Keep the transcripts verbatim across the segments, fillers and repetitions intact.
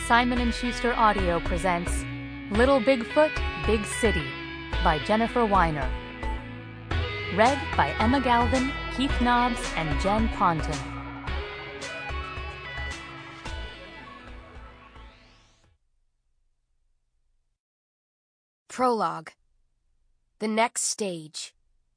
Simon and Schuster Audio presents Little Bigfoot, Big City by Jennifer Weiner. Read by Emma Galvin, Keith Nobbs, and Jen Ponton. Prologue. The next stage.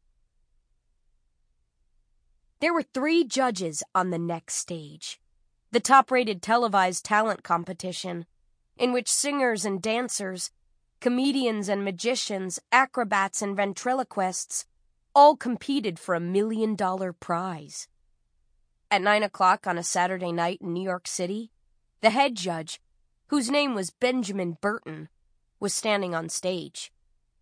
There were three judges on the next stage, the top-rated televised talent competition, in which singers and dancers, comedians and magicians, acrobats and ventriloquists all competed for a million-dollar prize. At nine o'clock on a Saturday night in New York City, the head judge, whose name was Benjamin Burton, was standing on stage.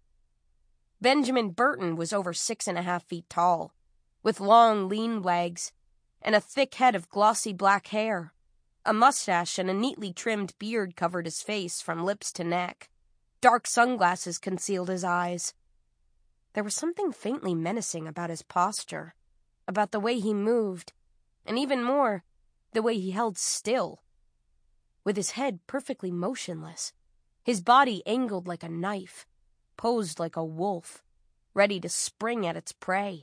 Benjamin Burton was over six and a half feet tall, with long, lean legs and a thick head of glossy black hair. A mustache and a neatly trimmed beard covered his face from lips to neck. Dark sunglasses concealed his eyes. There was something faintly menacing about his posture, about the way he moved, and even more, the way he held still, with his head perfectly motionless, his body angled like a knife, posed like a wolf, ready to spring at its prey.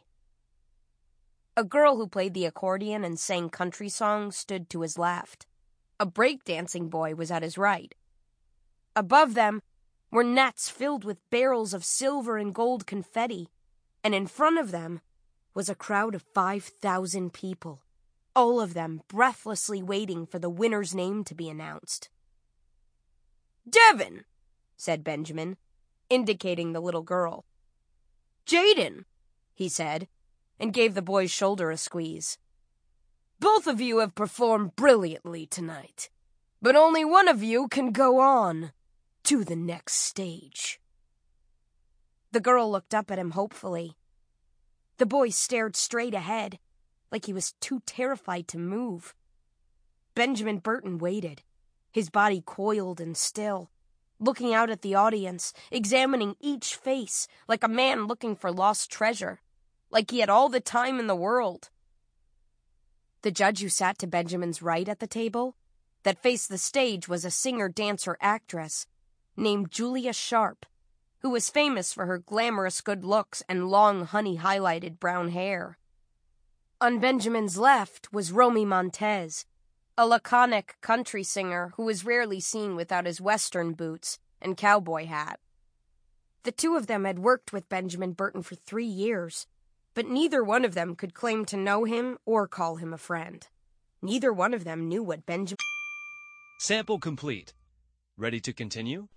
A girl who played the accordion and sang country songs stood to his left. A break-dancing boy was at his right. Above them were nets filled with barrels of silver and gold confetti, and in front of them was a crowd of five thousand people, all of them breathlessly waiting for the winner's name to be announced. "Devin," said Benjamin, indicating the little girl. "Jaden," he said, and gave the boy's shoulder a squeeze. "Both of you have performed brilliantly tonight, but only one of you can go on to the next stage." The girl looked up at him hopefully. The boy stared straight ahead, like he was too terrified to move. Benjamin Burton waited, his body coiled and still, looking out at the audience, examining each face like a man looking for lost treasure, like he had all the time in the world. The judge who sat to Benjamin's right at the table, that faced the stage, was a singer-dancer-actress named Julia Sharp, who was famous for her glamorous good looks and long honey-highlighted brown hair. On Benjamin's left was Romy Montez, a laconic country singer who was rarely seen without his western boots and cowboy hat. The two of them had worked with Benjamin Burton for three years, but neither one of them could claim to know him or call him a friend. Neither one of them knew what Benjamin... Sample complete. Ready to continue?